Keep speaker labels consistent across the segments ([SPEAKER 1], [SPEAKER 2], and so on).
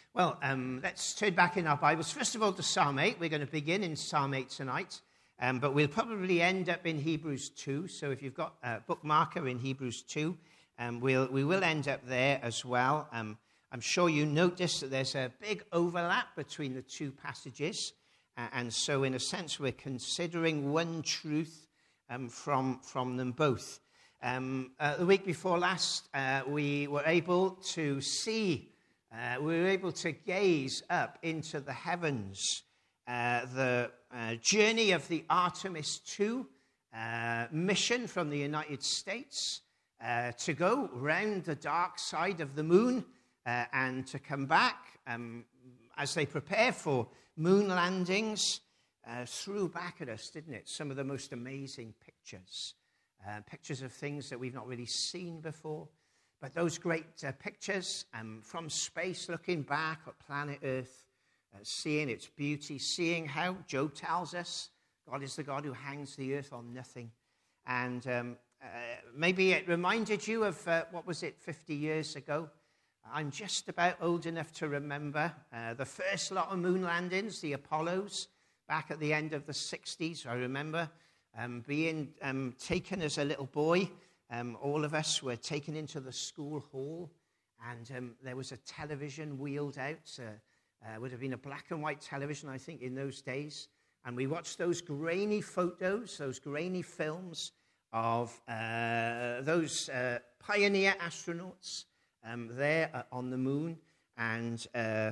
[SPEAKER 1] Well, let's turn back in our Bibles. First of all, to Psalm 8. We're going to begin in Psalm 8 tonight, but we'll probably end up in Hebrews 2. So if you've got a bookmarker in Hebrews 2, we will end up there as well. I'm sure you notice that there's a big overlap between the two passages, and so in a sense we're considering one truth from them both. The week before last, we were able to see, we were able to gaze up into the heavens, the journey of the Artemis II mission from the United States to go round the dark side of the moon and to come back as they prepare for moon landings. Threw back at us, didn't it? Some of the most amazing pictures. Pictures of things that we've not really seen before. But those great pictures from space, looking back at planet Earth, seeing its beauty, seeing how Job tells us God is the God who hangs the earth on nothing. And maybe it reminded you of, 50 years ago? I'm just about old enough to remember the first lot of moon landings, the Apollos, back at the end of the 60s. I remember being taken as a little boy. All of us were taken into the school hall, and there was a television wheeled out. Would have been a black and white television, I think, in those days. And we watched those grainy photos, those grainy films of those pioneer astronauts there on the moon. And,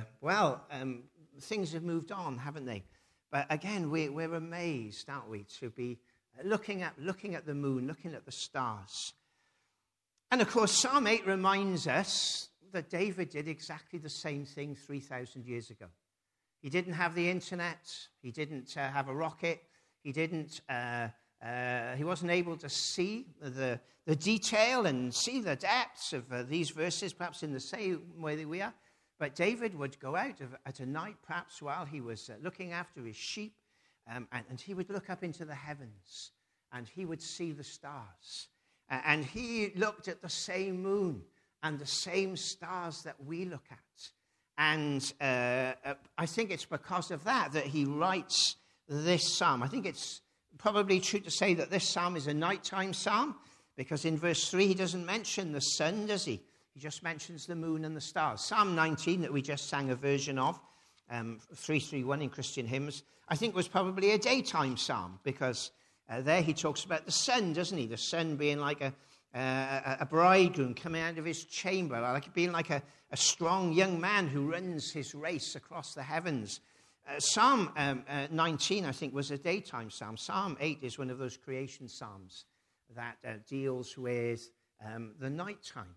[SPEAKER 1] things have moved on, haven't they? But again, we're amazed, aren't we, to be looking at the moon, looking at the stars. And of course, Psalm 8 reminds us that David did exactly the same thing 3,000 years ago. He didn't have the internet. He didn't have a rocket. He wasn't able to see the detail and see the depths of these verses, perhaps in the same way that we are. But David would go out at a night, perhaps while he was looking after his sheep, and he would look up into the heavens, and he would see the stars. And he looked at the same moon and the same stars that we look at. And I think it's because of that he writes this psalm. I think it's probably true to say that this psalm is a nighttime psalm, because in verse 3 he doesn't mention the sun, does he? He just mentions the moon and the stars. Psalm 19, that we just sang a version of, 331 in Christian hymns, I think was probably a daytime psalm, because there he talks about the sun, doesn't he? The sun being like a bridegroom coming out of his chamber, like being like a strong young man who runs his race across the heavens. Psalm 19, I think, was a daytime psalm. Psalm 8 is one of those creation psalms that deals with the nighttime.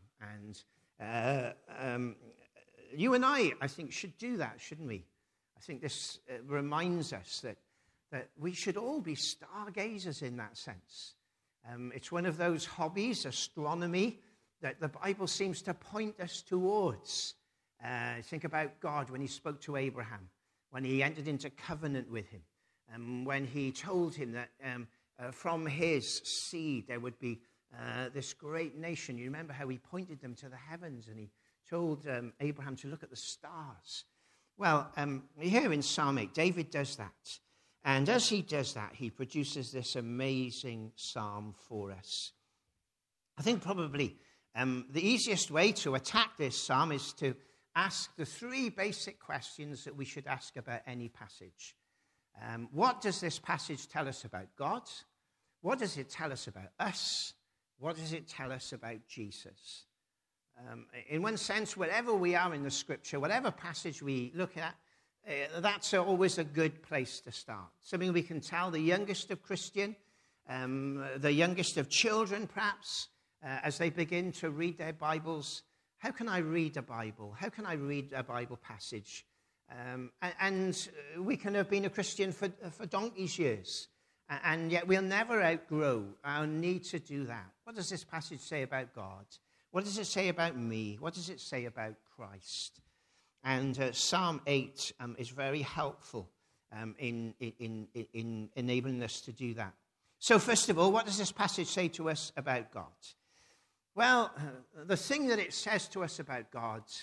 [SPEAKER 1] And you and I think, should do that, shouldn't we? I think this reminds us that we should all be stargazers in that sense. It's one of those hobbies, astronomy, that the Bible seems to point us towards. Think about God when he spoke to Abraham, when he entered into covenant with him, when he told him that from his seed there would be this great nation. You remember how he pointed them to the heavens, and he told Abraham to look at the stars. Well, here in Psalm 8, David does that. And as he does that, he produces this amazing psalm for us. I think probably the easiest way to attack this psalm is to ask the three basic questions that we should ask about any passage. What does this passage tell us about God? What does it tell us about us? What does it tell us about Jesus? In one sense, wherever we are in the scripture, whatever passage we look at, that's always a good place to start. Something we can tell the youngest of Christian, the youngest of children perhaps, as they begin to read their Bibles. How can I read a Bible? How can I read a Bible passage? And we can have been a Christian for donkey's years, and yet we'll never outgrow our need to do that. What does this passage say about God? What does it say about me? What does it say about Christ? And Psalm 8 is very helpful in enabling us to do that. So first of all, what does this passage say to us about God? Well, the thing that it says to us about God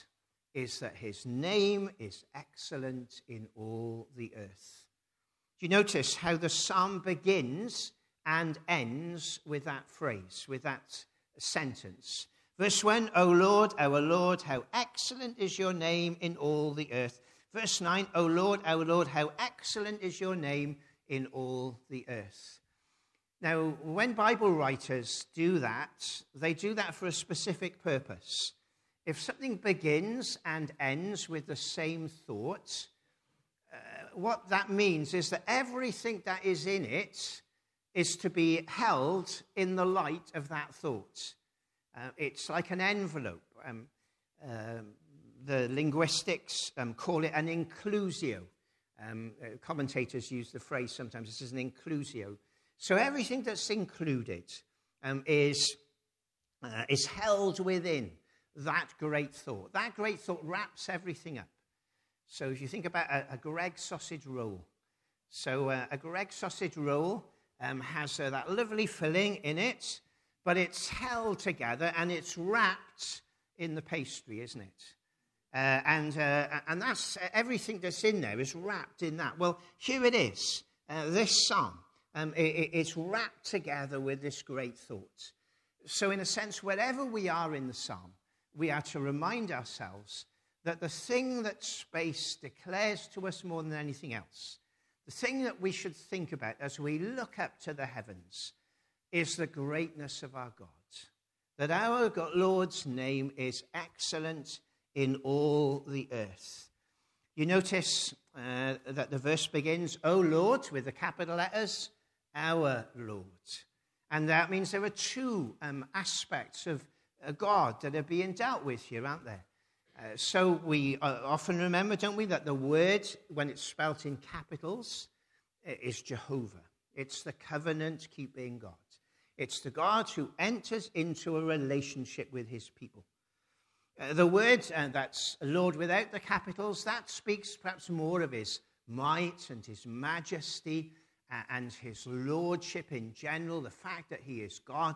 [SPEAKER 1] is that his name is excellent in all the earth. Do you notice how the psalm begins and ends with that phrase, with that sentence? Verse 1, O Lord, our Lord, how excellent is your name in all the earth. Verse 9, O Lord, our Lord, how excellent is your name in all the earth. Now, when Bible writers do that, they do that for a specific purpose. If something begins and ends with the same thought, what that means is that everything that is in it is to be held in the light of that thought. It's like an envelope. The linguistics call it an inclusio. Commentators use the phrase sometimes, this is an inclusio. So everything that's included is held within that great thought. That great thought wraps everything up. So if you think about a Greggs sausage roll. So a Greggs sausage roll has that lovely filling in it, but it's held together and it's wrapped in the pastry, isn't it? And that's everything that's in there is wrapped in that. Well, here it is. This psalm, it's wrapped together with this great thought. So in a sense, wherever we are in the psalm, we are to remind ourselves that the thing that space declares to us more than anything else, the thing that we should think about as we look up to the heavens, is the greatness of our God. That our Lord's name is excellent in all the earth. You notice that the verse begins, O Lord, with the capital letters, our Lord. And that means there are two aspects of God that are being dealt with here, aren't there? So we often remember, don't we, that the word, when it's spelt in capitals, is Jehovah. It's the covenant-keeping God. It's the God who enters into a relationship with his people. The word that's Lord without the capitals, that speaks perhaps more of his might and his majesty and his lordship in general, the fact that he is God.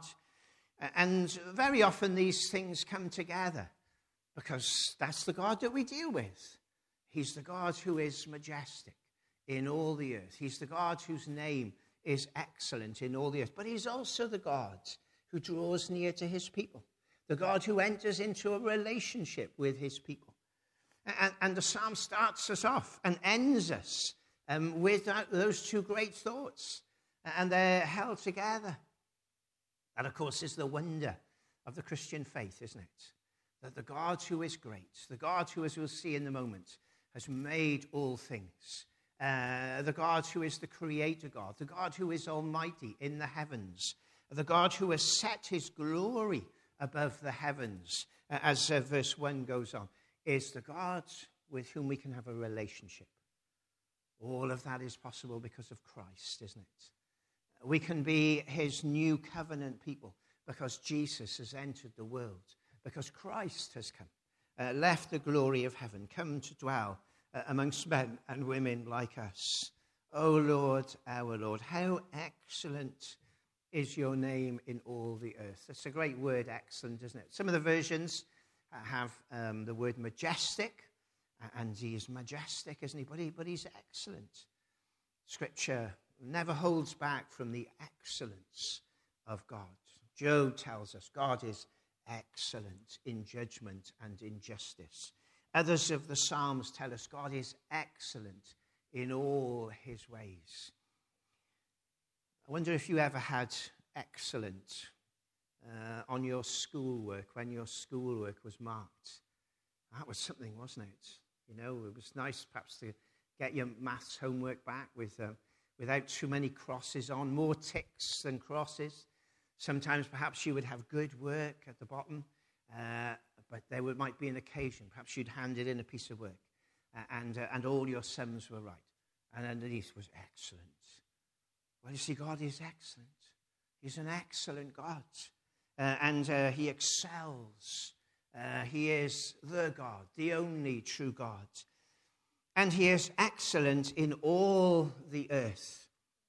[SPEAKER 1] And very often these things come together because that's the God that we deal with. He's the God who is majestic in all the earth. He's the God whose name is excellent in all the earth. But he's also the God who draws near to his people, the God who enters into a relationship with his people. And the psalm starts us off and ends us with those two great thoughts. And they're held together. That, of course, is the wonder of the Christian faith, isn't it? That the God who is great, the God who, as we'll see in a moment, has made all things, the God who is the creator God, the God who is almighty in the heavens, the God who has set his glory above the heavens, as verse 1 goes on, is the God with whom we can have a relationship. All of that is possible because of Christ, isn't it? We can be his new covenant people because Jesus has entered the world, because Christ has come, left the glory of heaven, come to dwell amongst men and women like us. O Lord, our Lord, how excellent is your name in all the earth. That's a great word, excellent, isn't it? Some of the versions have the word majestic, and he is majestic, isn't he? But he's excellent. Scripture never holds back from the excellence of God. Job tells us God is excellent in judgment and in justice. Others of the Psalms tell us God is excellent in all his ways. I wonder if you ever had excellent on your schoolwork, when your schoolwork was marked. That was something, wasn't it? You know, it was nice perhaps to get your maths homework back without too many crosses on, more ticks than crosses. Sometimes perhaps you would have good work at the bottom, but there might be an occasion. Perhaps you'd handed in a piece of work and all your sums were right. And underneath was excellent. Well, you see, God is excellent. He's an excellent God. And he excels. He is the God, the only true God. And he is excellent in all the earth.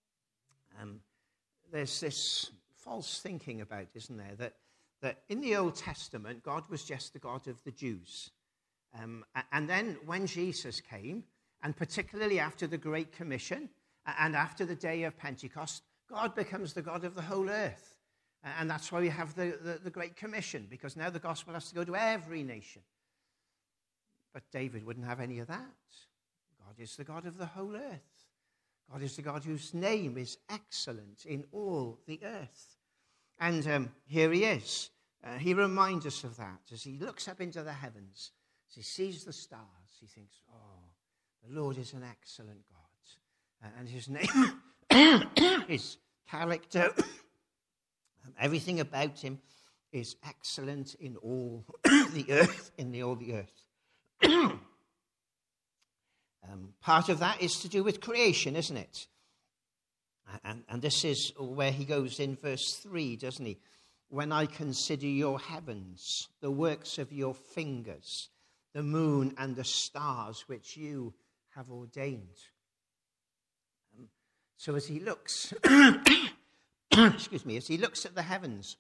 [SPEAKER 1] There's this false thinking about, isn't there, that in the Old Testament, God was just the God of the Jews. And then when Jesus came, and particularly after the Great Commission and after the day of Pentecost, God becomes the God of the whole earth. And that's why we have the Great Commission, because now the gospel has to go to every nation. But David wouldn't have any of that. God is the God of the whole earth. God is the God whose name is excellent in all the earth. And here he is. He reminds us of that as he looks up into the heavens. As he sees the stars, he thinks, oh, the Lord is an excellent God. And his name, his character, everything about him is excellent in all the earth, all the earth. Part of that is to do with creation, isn't it? And this is where he goes in verse 3, doesn't he? When I consider your heavens, the works of your fingers, the moon and the stars which you have ordained. So as he looks, as he looks at the heavens,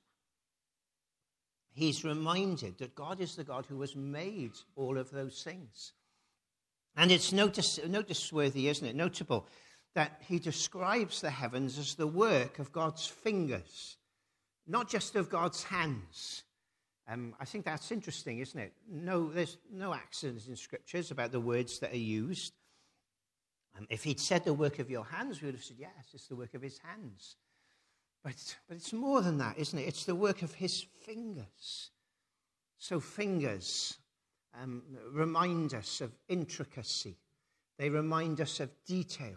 [SPEAKER 1] he's reminded that God is the God who has made all of those things. And it's noticeworthy, isn't it? Notable that he describes the heavens as the work of God's fingers, not just of God's hands. I think that's interesting, isn't it? No, there's no accidents in scriptures about the words that are used. If he'd said the work of your hands, we would have said, yes, it's the work of his hands. But it's more than that, isn't it? It's the work of his fingers. So fingers remind us of intricacy. They remind us of detail.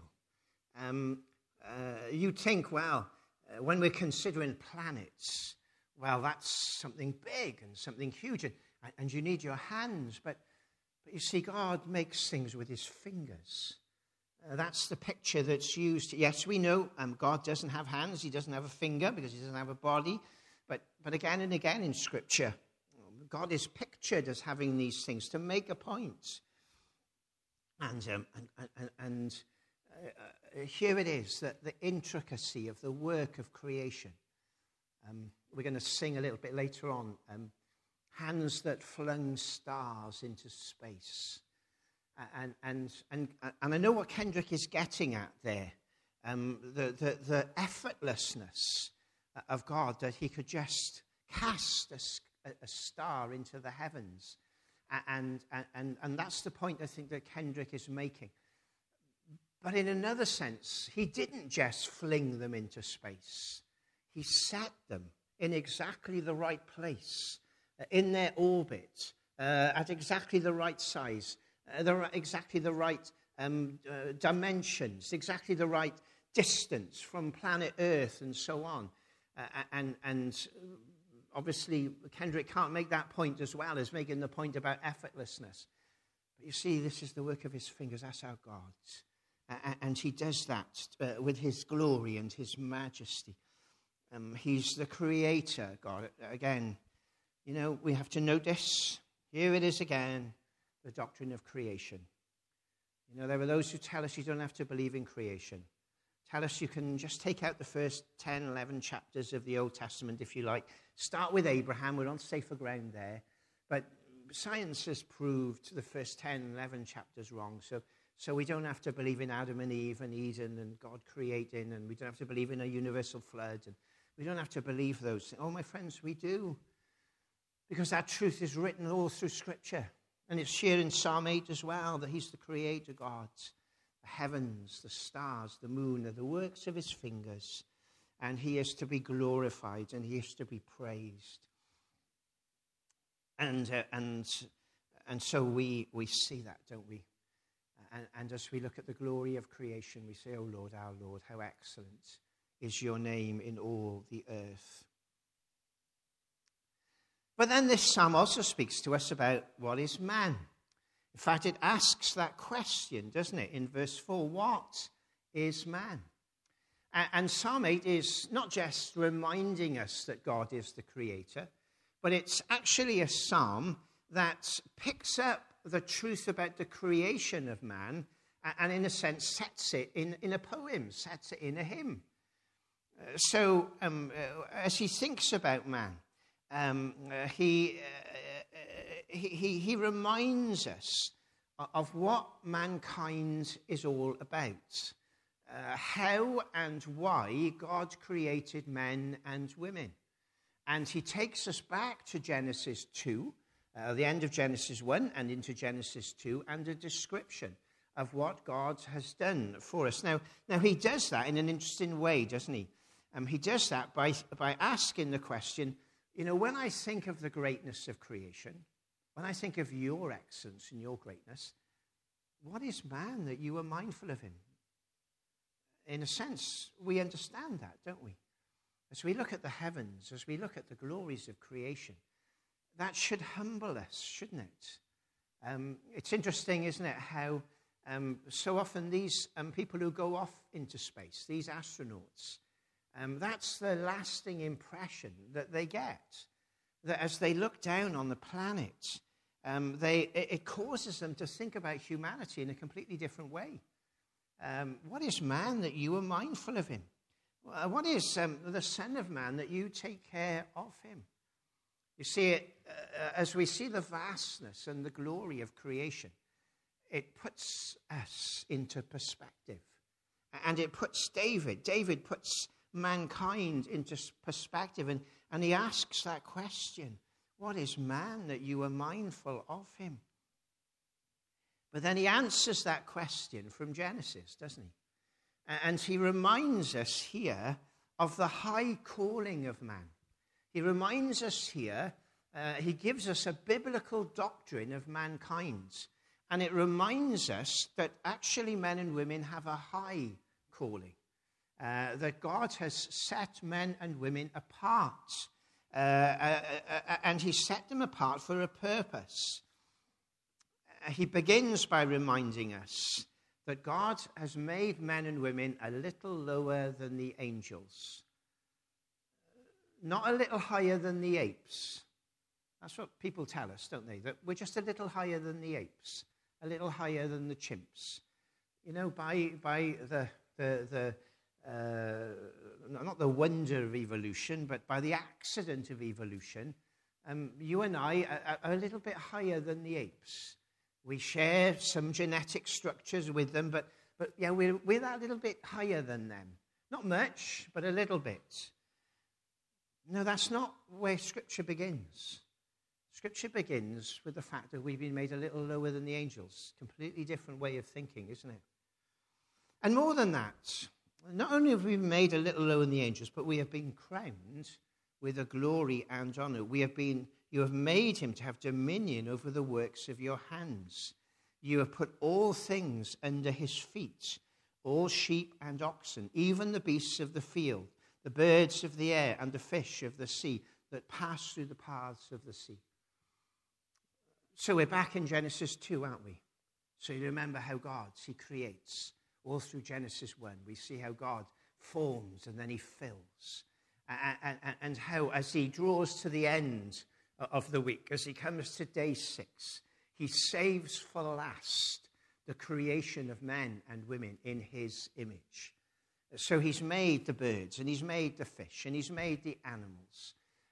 [SPEAKER 1] You think, well, when we're considering planets, well, that's something big and something huge, and you need your hands. But you see, God makes things with his fingers. That's the picture that's used. Yes, we know God doesn't have hands. He doesn't have a finger because he doesn't have a body. But again and again in Scripture, God is pictured as having these things to make a point. And here it is, that the intricacy of the work of creation. We're going to sing a little bit later on. Hands that flung stars into space. And I know what Kendrick is getting at there. The effortlessness of God, that he could just cast a star into the heavens. And that's the point I think that Kendrick is making. But in another sense, he didn't just fling them into space. He set them in exactly the right place, in their orbit, at exactly the right size, exactly the right dimensions, exactly the right distance from planet Earth and so on. And obviously, Kendrick can't make that point as well as making the point about effortlessness. But you see, this is the work of his fingers. That's our God. And he does that with his glory and his majesty. He's the creator, God. Again, you know, we have to notice, here it is again, the doctrine of creation. You know, there are those who tell us you don't have to believe in creation. Tell us you can just take out the first 10, 11 chapters of the Old Testament, if you like. Start with Abraham. We're on safer ground there. But science has proved the first 10, 11 chapters wrong. So we don't have to believe in Adam and Eve and Eden and God creating, and we don't have to believe in a universal flood. And we don't have to believe those things. Oh, my friends, we do. Because that truth is written all through Scripture. And it's here in Psalm 8 as well, that he's the creator God. The heavens, the stars, the moon are the works of his fingers. And he is to be glorified and he is to be praised. And so we see that, don't we? And as we look at the glory of creation, we say, oh Lord, our Lord, how excellent is your name in all the earth. But then this psalm also speaks to us about what is man. In fact, it asks that question, doesn't it, in verse 4, what is man? And Psalm 8 is not just reminding us that God is the creator, but it's actually a psalm that picks up the truth about the creation of man and in a sense sets it in a poem, sets it in a hymn. So as he thinks about man, he he reminds us of what mankind is all about, how and why God created men and women. And he takes us back to Genesis 2, the end of Genesis 1 and into Genesis 2, and a description of what God has done for us. Now he does that in an interesting way, doesn't he? He does that by asking the question, when I think of the greatness of creation, when I think of your excellence and your greatness, what is man that you are mindful of him? In a sense, we understand that, don't we? As we look at the heavens, as we look at the glories of creation, that should humble us, shouldn't it? It's interesting, isn't it, how so often these people who go off into space, these astronauts, that's the lasting impression that they get, that as they look down on the planet, it causes them to think about humanity in a completely different way. What is man that you are mindful of him? What is the Son of Man that you take care of him? You see, as we see the vastness and the glory of creation, it puts us into perspective. And it puts David puts mankind into perspective. And he asks that question, what is man that you are mindful of him? But then he answers that question from Genesis, doesn't he? And he reminds us here of the high calling of man. He reminds us here, he gives us a biblical doctrine of mankind. And it reminds us that actually men and women have a high calling. That God has set men and women apart. And he set them apart for a purpose. He begins by reminding us that God has made men and women a little lower than the angels. Not a little higher than the apes. That's what people tell us, don't they? That we're just a little higher than the apes, a little higher than the chimps. By the not the wonder of evolution, but by the accident of evolution, you and I are a little bit higher than the apes. We share some genetic structures with them, but we're that little bit higher than them. Not much, but a little bit. No, that's not where Scripture begins. Scripture begins with the fact that we've been made a little lower than the angels. Completely different way of thinking, isn't it? And more than that, not only have we been made a little lower than the angels, but we have been crowned with a glory and honor. You have made him to have dominion over the works of your hands. You have put all things under his feet, all sheep and oxen, even the beasts of the field, the birds of the air, and the fish of the sea that pass through the paths of the sea. So we're back in Genesis 2, aren't we? So you remember how he creates. All through Genesis 1, we see how God forms and then he fills. And how, as he draws to the end of the week, as he comes to day 6, he saves for last the creation of men and women in his image. So he's made the birds, and he's made the fish, and he's made the animals.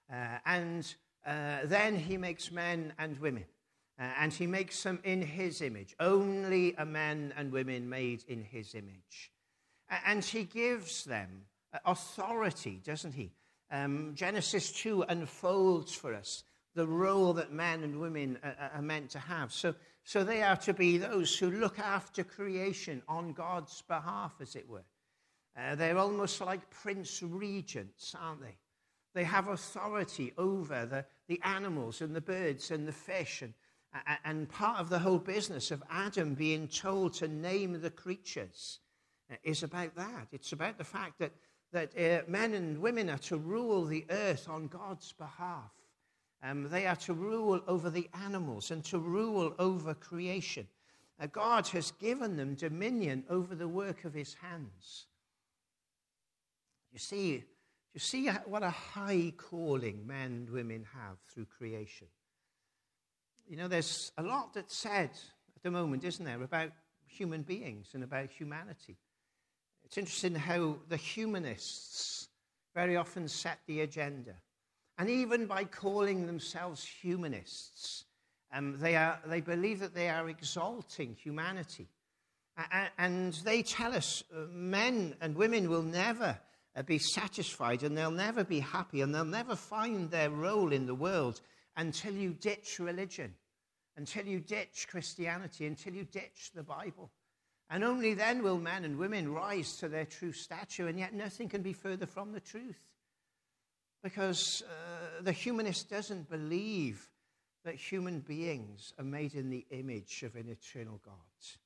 [SPEAKER 1] Then he makes men and women. And he makes them in his image. Only a men and women made in his image. And he gives them authority, doesn't he? Genesis 2 unfolds for us the role that men and women are meant to have. So they are to be those who look after creation on God's behalf, as it were. They're almost like prince regents, aren't they? They have authority over the animals and the birds and the fish. And part of the whole business of Adam being told to name the creatures is about that. It's about the fact that men and women are to rule the earth on God's behalf. They are to rule over the animals and to rule over creation. God has given them dominion over the work of his hands. You see what a high calling men and women have through creation. There's a lot that's said at the moment, isn't there, about human beings and about humanity. It's interesting how the humanists very often set the agenda. And even by calling themselves humanists, They believe that they are exalting humanity. And they tell us men and women will never be satisfied, and they'll never be happy, and they'll never find their role in the world until you ditch religion, until you ditch Christianity, until you ditch the Bible. And only then will men and women rise to their true stature, and yet nothing can be further from the truth. Because the humanist doesn't believe that human beings are made in the image of an eternal God.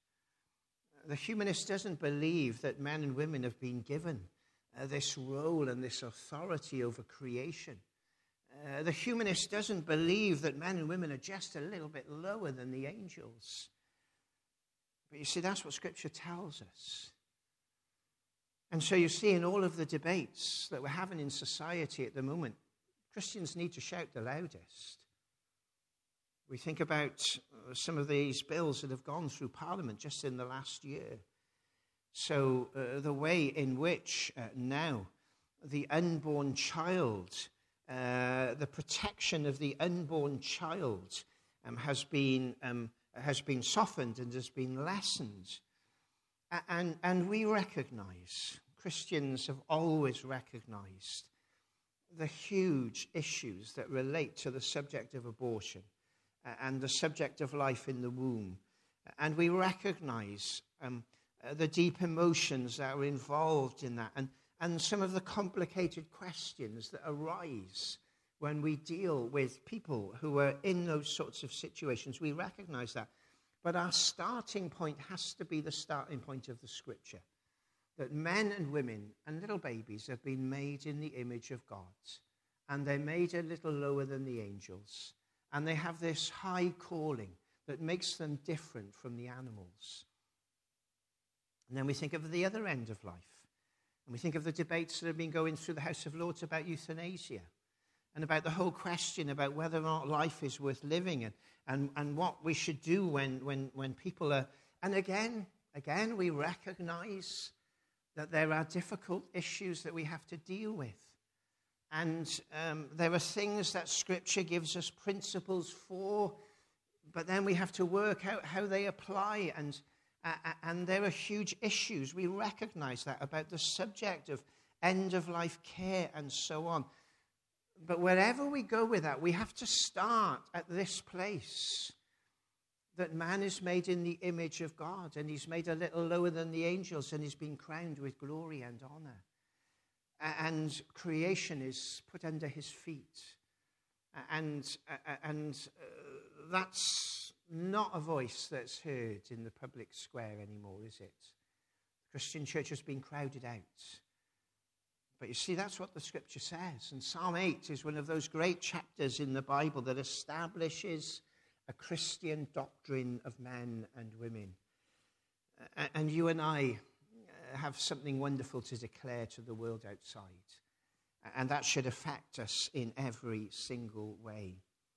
[SPEAKER 1] The humanist doesn't believe that men and women have been given this role and this authority over creation. The humanist doesn't believe that men and women are just a little bit lower than the angels. But you see, that's what Scripture tells us. And so you see, in all of the debates that we're having in society at the moment, Christians need to shout the loudest. We think about some of these bills that have gone through Parliament just in the last year. So the way in which now the unborn child, the protection of the unborn child has been softened and has been lessened. And we recognize, Christians have always recognized the huge issues that relate to the subject of abortion and the subject of life in the womb. And we recognize the deep emotions that are involved in that, and some of the complicated questions that arise when we deal with people who are in those sorts of situations. We recognize that. But our starting point has to be the starting point of the Scripture, that men and women and little babies have been made in the image of God, and they're made a little lower than the angels. And they have this high calling that makes them different from the animals. And then we think of the other end of life. And we think of the debates that have been going through the House of Lords about euthanasia. And about the whole question about whether or not life is worth living. And what we should do when people are... And again, we recognize that there are difficult issues that we have to deal with. And there are things that Scripture gives us principles for, but then we have to work out how they apply. And there are huge issues. We recognize that about the subject of end-of-life care and so on. But wherever we go with that, we have to start at this place, that man is made in the image of God, and he's made a little lower than the angels, and he's been crowned with glory and honor. And creation is put under his feet. And that's not a voice that's heard in the public square anymore, is it? The Christian church has been crowded out. But you see, that's what the Scripture says. And Psalm 8 is one of those great chapters in the Bible that establishes a Christian doctrine of men and women. And you and I have something wonderful to declare to the world outside. And that should affect us in every single way.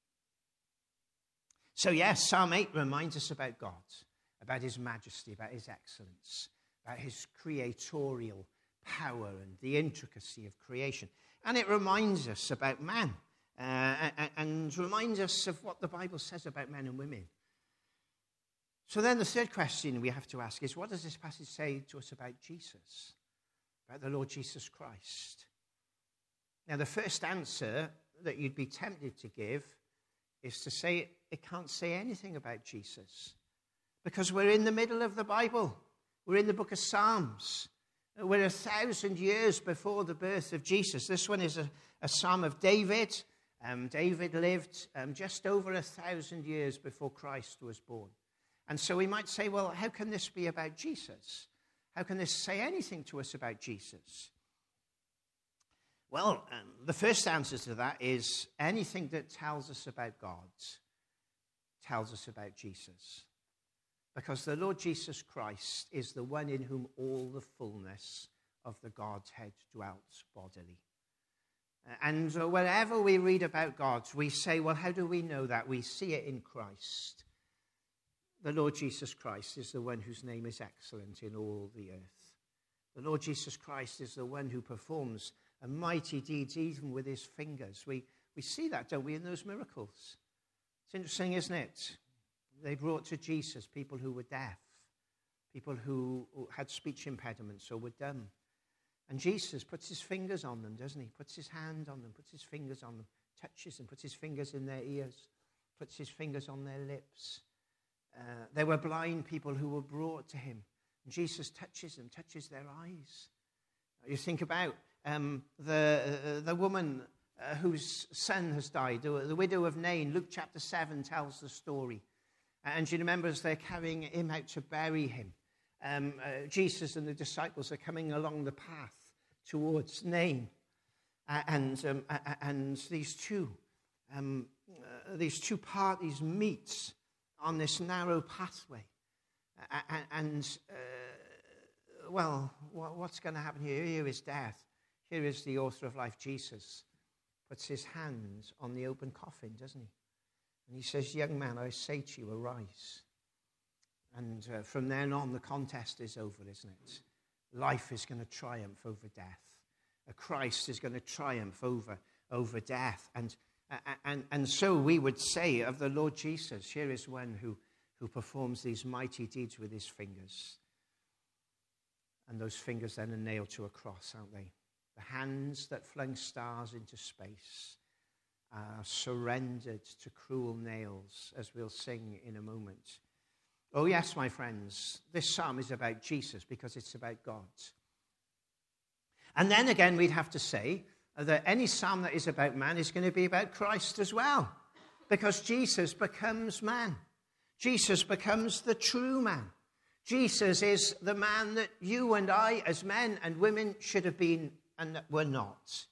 [SPEAKER 1] So yes, Psalm 8 reminds us about God, about his majesty, about his excellence, about his creatorial power and the intricacy of creation. And it reminds us about man, and reminds us of what the Bible says about men and women. So then the third question we have to ask is, what does this passage say to us about Jesus, about the Lord Jesus Christ? Now, the first answer that you'd be tempted to give is to say it can't say anything about Jesus, because we're in the middle of the Bible. We're in the book of Psalms. We're 1,000 years before the birth of Jesus. This one is a psalm of David. David lived just over 1,000 years before Christ was born. And so we might say, well, how can this be about Jesus? How can this say anything to us about Jesus? Well, the first answer to that is anything that tells us about God tells us about Jesus. Because the Lord Jesus Christ is the one in whom all the fullness of the Godhead dwelt bodily. And wherever we read about God, we say, well, how do we know that? We see it in Christ. The Lord Jesus Christ is the one whose name is excellent in all the earth. The Lord Jesus Christ is the one who performs mighty deeds even with his fingers. We see that, don't we, in those miracles? It's interesting, isn't it? They brought to Jesus people who were deaf, people who had speech impediments or were dumb. And Jesus puts his fingers on them, doesn't he? Puts his hand on them, puts his fingers on them, touches them, puts his fingers in their ears, puts his fingers on their lips. There were blind people who were brought to him. And Jesus touches them, touches their eyes. You think about the woman whose son has died, the widow of Nain. Luke chapter 7 tells the story. And you remember as they're carrying him out to bury him, Jesus and the disciples are coming along the path towards Nain. And these two parties meet on this narrow pathway. What's going to happen here? Here is death. Here is the author of life, Jesus. Puts his hands on the open coffin, doesn't he? And he says, young man, I say to you, arise. And from then on, the contest is over, isn't it? Life is going to triumph over death. Christ is going to triumph over death. And so we would say of the Lord Jesus, here is one who performs these mighty deeds with his fingers. And those fingers then are nailed to a cross, aren't they? The hands that flung stars into space are surrendered to cruel nails, as we'll sing in a moment. Oh yes, my friends, this psalm is about Jesus because it's about God. And then again, we'd have to say that any psalm that is about man is going to be about Christ as well, because Jesus becomes man. Jesus becomes the true man. Jesus is the man that you and I, as men and women, should have been and were not.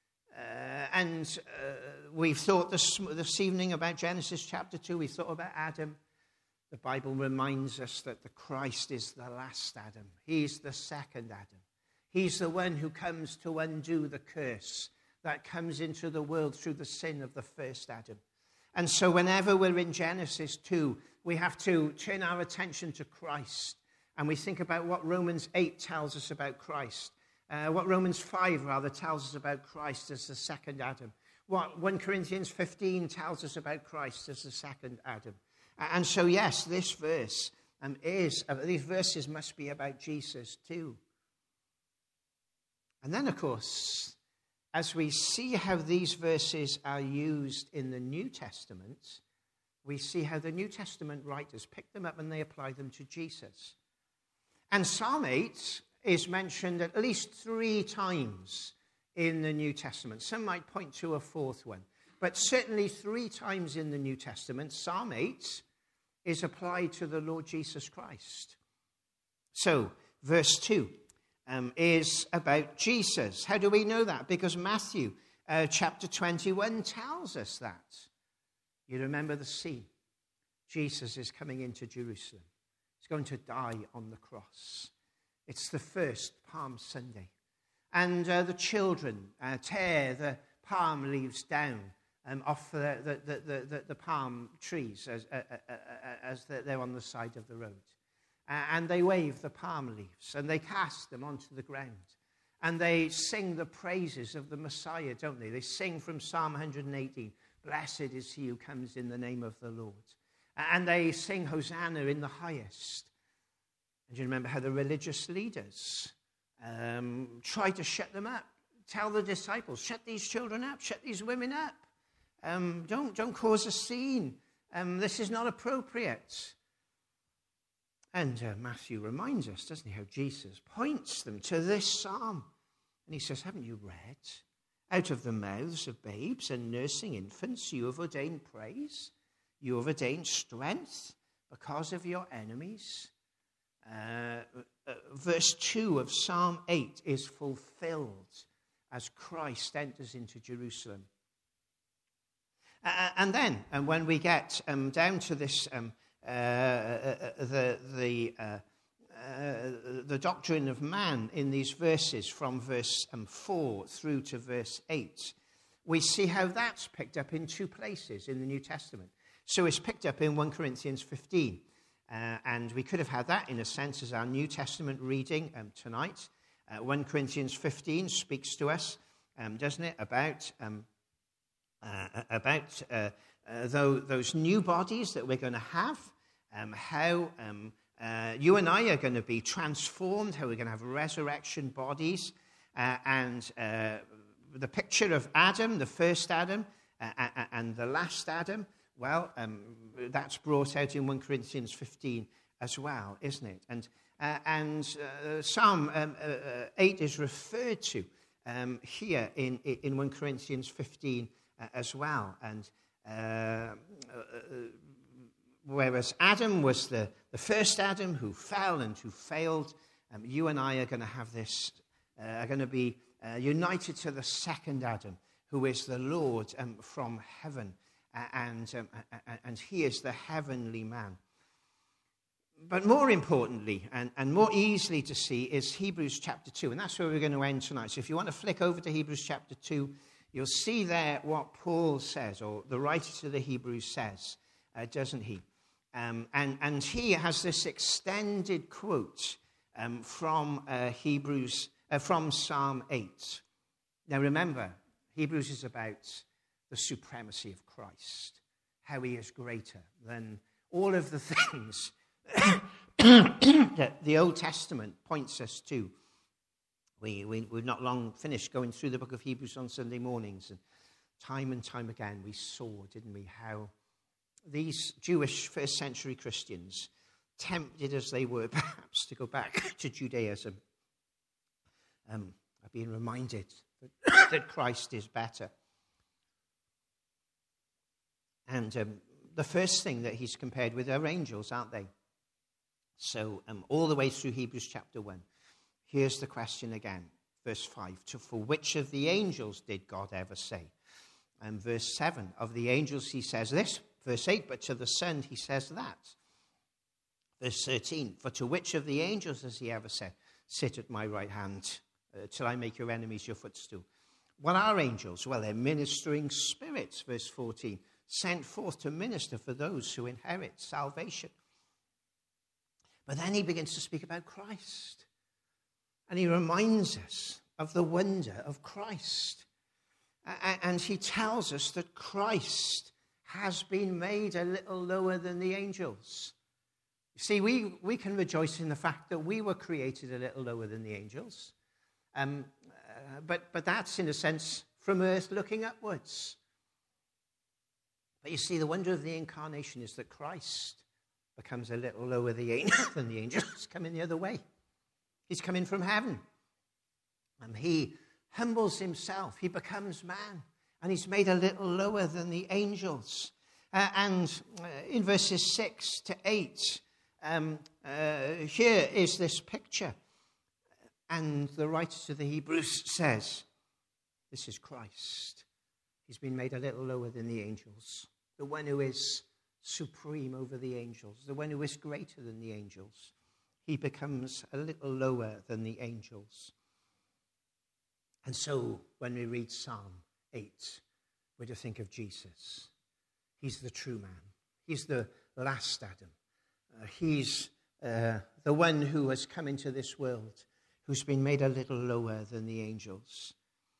[SPEAKER 1] We've thought this evening about Genesis chapter 2. We thought about Adam. The Bible reminds us that the Christ is the last Adam. He's the second Adam. He's the one who comes to undo the curse that comes into the world through the sin of the first Adam. And so whenever we're in Genesis 2, we have to turn our attention to Christ. And we think about what Romans 8 tells us about Christ. What Romans 5, rather, tells us about Christ as the second Adam. What 1 Corinthians 15 tells us about Christ as the second Adam. And so, yes, these verses must be about Jesus too. And then, of course, as we see how these verses are used in the New Testament, we see how the New Testament writers pick them up and they apply them to Jesus. And Psalm 8 is mentioned at least 3 times in the New Testament. Some might point to a 4th one. But certainly 3 times in the New Testament, Psalm 8 is applied to the Lord Jesus Christ. So, verse 2 is about Jesus. How do we know that? Because Matthew chapter 21 tells us that. You remember the scene. Jesus is coming into Jerusalem. He's going to die on the cross. It's the first Palm Sunday. And the children tear the palm leaves down off the palm trees as they're on the side of the road. And they wave the palm leaves and they cast them onto the ground. And they sing the praises of the Messiah, don't they? They sing from Psalm 118, blessed is he who comes in the name of the Lord. And they sing Hosanna in the highest. And you remember how the religious leaders tried to shut them up. Tell the disciples, shut these children up, shut these women up. Don't cause a scene. This is not appropriate. And Matthew reminds us, doesn't he, how Jesus points them to this psalm. And he says, haven't you read? Out of the mouths of babes and nursing infants, you have ordained praise. You have ordained strength because of your enemies. Verse 2 of Psalm 8 is fulfilled as Christ enters into Jerusalem. And then, when we get down to this, the doctrine of man in these verses from verse 4 through to verse 8, we see how that's picked up in 2 places in the New Testament. So it's picked up in 1 Corinthians 15. And we could have had that, in a sense, as our New Testament reading tonight. 1 Corinthians 15 speaks to us, doesn't it, about those new bodies that we're going to have, how you and I are going to be transformed, how we're going to have resurrection bodies, and the picture of Adam, the first Adam, and the last Adam, well, that's brought out in 1 Corinthians 15 as well, isn't it? And Psalm 8 is referred to here in 1 Corinthians 15 as well. And whereas Adam was the first Adam who fell and who failed, you and I are going to have this, are going to be united to the second Adam, who is the Lord from heaven, and he is the heavenly man. But more importantly, and more easily to see, is Hebrews chapter 2, and that's where we're going to end tonight. So if you want to flick over to Hebrews chapter 2, you'll see there what Paul says, or the writer to the Hebrews says, doesn't he? And he has this extended quote from Psalm 8. Now remember, Hebrews is about the supremacy of Christ, how he is greater than all of the things that the Old Testament points us to. We've not long finished going through the book of Hebrews on Sunday mornings, and time again we saw, didn't we, how these Jewish first century Christians, tempted as they were perhaps to go back to Judaism, are being reminded that Christ is better. And the first thing that he's compared with are angels, aren't they? So all the way through Hebrews chapter 1, here's the question again, verse 5. For which of the angels did God ever say? And verse 7, of the angels he says this. Verse 8, but to the Son he says that. Verse 13, for to which of the angels has he ever said, sit at my right hand till I make your enemies your footstool? What are angels? Well, they're ministering spirits, verse 14, sent forth to minister for those who inherit salvation. But then he begins to speak about Christ. And he reminds us of the wonder of Christ. And he tells us that Christ has been made a little lower than the angels. You see, we can rejoice in the fact that we were created a little lower than the angels. But that's, in a sense, from earth looking upwards. But you see, the wonder of the incarnation is that Christ becomes a little lower than the angels, coming the other way. He's coming from heaven. And he humbles himself. He becomes man. And he's made a little lower than the angels. And in verses 6 to 8, here is this picture. And the writer to the Hebrews says, this is Christ. He's been made a little lower than the angels. The one who is supreme over the angels. The one who is greater than the angels. He becomes a little lower than the angels. And so when we read Psalm 8, we're to think of Jesus. He's the true man. He's the last Adam. He's the one who has come into this world, who's been made a little lower than the angels.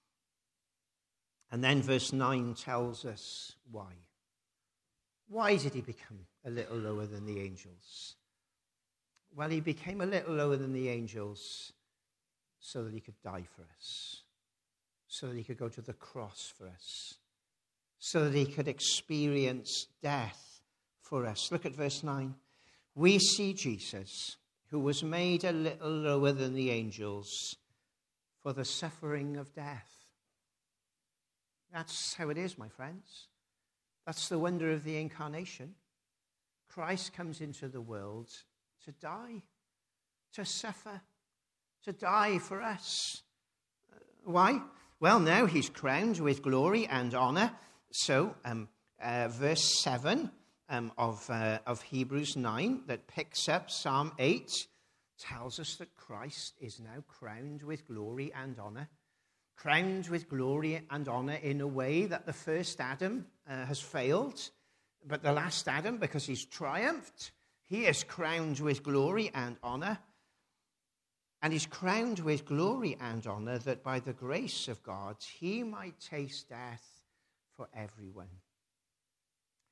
[SPEAKER 1] And then verse 9 tells us why. Why did he become a little lower than the angels? Well, he became a little lower than the angels so that he could die for us, so that he could go to the cross for us, so that he could experience death for us. Look at verse 9. We see Jesus, who was made a little lower than the angels for the suffering of death. That's how it is, my friends. That's the wonder of the incarnation. Christ comes into the world to die, to suffer, to die for us. Why? Well, now he's crowned with glory and honor. So, verse 7 of Hebrews 9 that picks up Psalm 8 tells us that Christ is now crowned with glory and honor. Crowned with glory and honor in a way that the first Adam has failed. But the last Adam, because he's triumphed, he is crowned with glory and honor. And he's crowned with glory and honor that by the grace of God, he might taste death for everyone.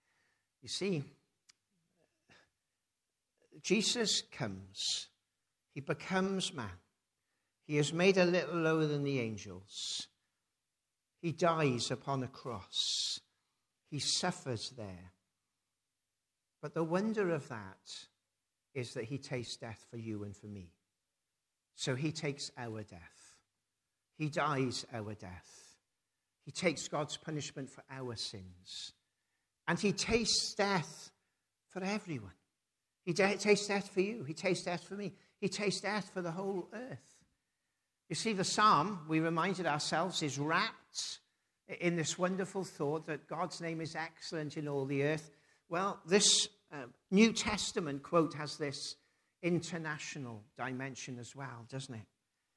[SPEAKER 1] You see, Jesus comes. He becomes man. He is made a little lower than the angels. He dies upon a cross. He suffers there. But the wonder of that is that he tastes death for you and for me. So he takes our death. He dies our death. He takes God's punishment for our sins. And he tastes death for everyone. He tastes death for you. He tastes death for me. He tastes death for the whole earth. You see, the psalm, we reminded ourselves, is wrapped in this wonderful thought that God's name is excellent in all the earth. Well, this New Testament quote has this international dimension as well, doesn't it?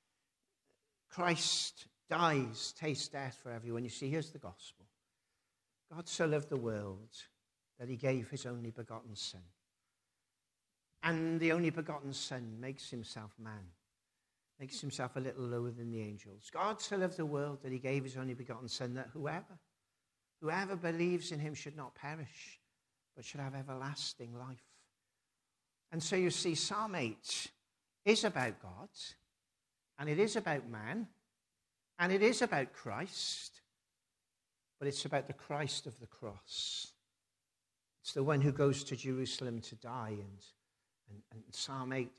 [SPEAKER 1] Christ dies, tastes death for everyone. You see, here's the gospel. God so loved the world that he gave his only begotten Son. And the only begotten Son makes himself man, makes himself a little lower than the angels. God so loved the world that he gave his only begotten Son, that whoever believes in him should not perish, but should have everlasting life. And so you see, Psalm 8 is about God, and it is about man, and it is about Christ, but it's about the Christ of the cross. It's the one who goes to Jerusalem to die, and Psalm 8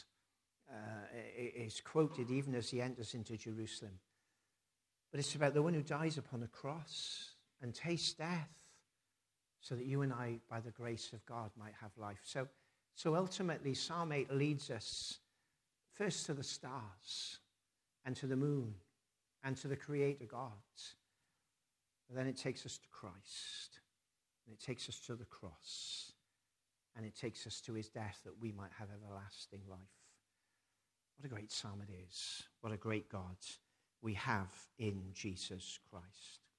[SPEAKER 1] is quoted even as he enters into Jerusalem. But it's about the one who dies upon a cross and tastes death so that you and I, by the grace of God, might have life. So ultimately, Psalm 8 leads us first to the stars and to the moon and to the Creator God. But then it takes us to Christ, and it takes us to the cross, and it takes us to his death that we might have everlasting life. What a great psalm it is. What a great God we have in Jesus Christ.